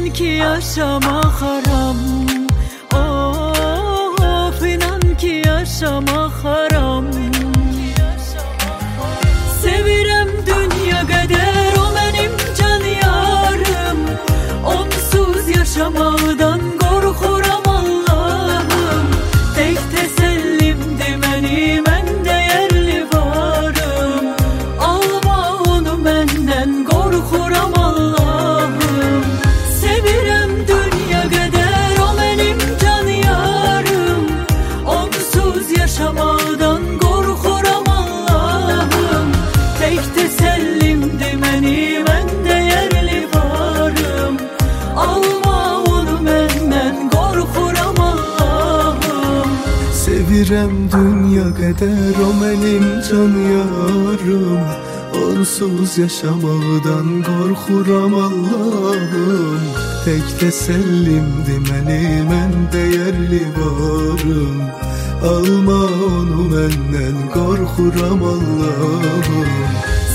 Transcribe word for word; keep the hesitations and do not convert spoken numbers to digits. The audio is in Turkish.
inan ki yaşamak haram. Of, inan ki yaşamak haram. Sevirem dünya kadar, o benim can yarım. Onsuz yaşamaktan korkuram Allah'ım. Tek tesellimdi benim en değerli varım. Alma onu benden, korkuram Allah'ım. Sevirem dünya kadar, o benim can yarım. Onsuz yaşamaktan korkuram Allah'ım. Tek tesellimdi benim en değerli varım. Alma onu benden, korkuram Allah'ım. Sevirem dünya kadar, o benim can yarım. Onsuz yaşamaqdan korkuram Allah'ım. Tek tesellimdi benim en değerli varım. Alma onu benden, korkuram Allah'ım.